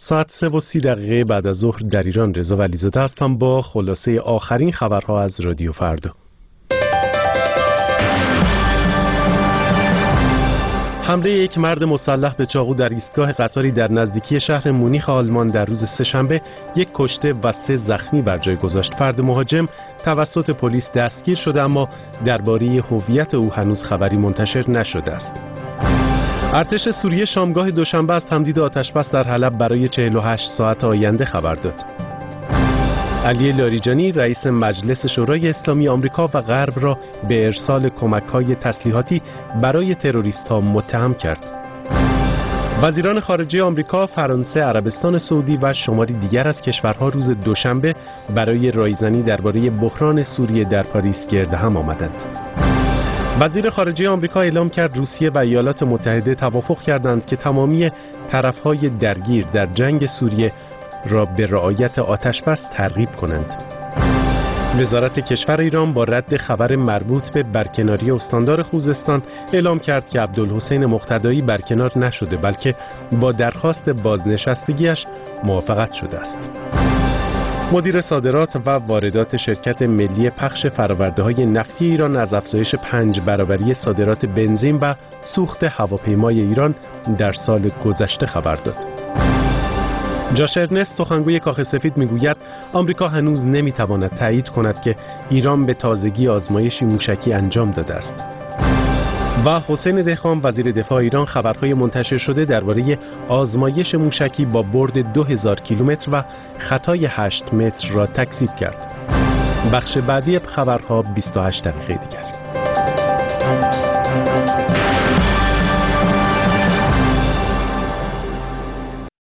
ساعت 3:30 بعد از ظهر در ایران. رضا ولیزاده هستم با خلاصه آخرین خبرها از رادیو فردا. حمله یک مرد مسلح به چاقو در ایستگاه قطاری در نزدیکی شهر مونیخ آلمان در روز سه‌شنبه یک کشته و 3 زخمی بر جای گذاشت. فرد مهاجم توسط پلیس دستگیر شده، اما درباره هویت او هنوز خبری منتشر نشده است. ارتش سوریه شامگاه دوشنبه از تمدید آتش‌بس در حلب برای 48 ساعت آینده خبر داد. علی لاریجانی رئیس مجلس شورای اسلامی آمریکا و غرب را به ارسال کمک‌های تسلیحاتی برای تروریست‌ها متهم کرد. وزیران خارجه آمریکا، فرانسه، عربستان سعودی و شماری دیگر از کشورها روز دوشنبه برای رایزنی درباره بحران سوریه در پاریس گرد هم آمدند. وزیر خارجه آمریکا اعلام کرد روسیه و ایالات متحده توافق کردند که تمامی طرف‌های درگیر در جنگ سوریه را به رعایت آتش‌بس ترغیب کنند. وزارت کشور ایران با رد خبر مربوط به برکناری استاندار خوزستان اعلام کرد که عبدالحسین مقتدایی برکنار نشده، بلکه با درخواست بازنشستگیش موافقت شده است. مدیر صادرات و واردات شرکت ملی پخش فرآورده‌های نفتی ایران از افزایش 5 برابری صادرات بنزین و سوخت هواپیمای ایران در سال گذشته خبر داد. جاش ارنست، سخنگوی کاخ سفید، میگوید آمریکا هنوز نمیتواند تایید کند که ایران به تازگی آزمایشی موشکی انجام داده است. و حسین دهقان، وزیر دفاع ایران، خبرهای منتشر شده درباره آزمایش موشکی با برد 2000 کیلومتر و خطای 8 متر را تکذیب کرد. بخش بعدی خبرها 28 دقیقه دیگر.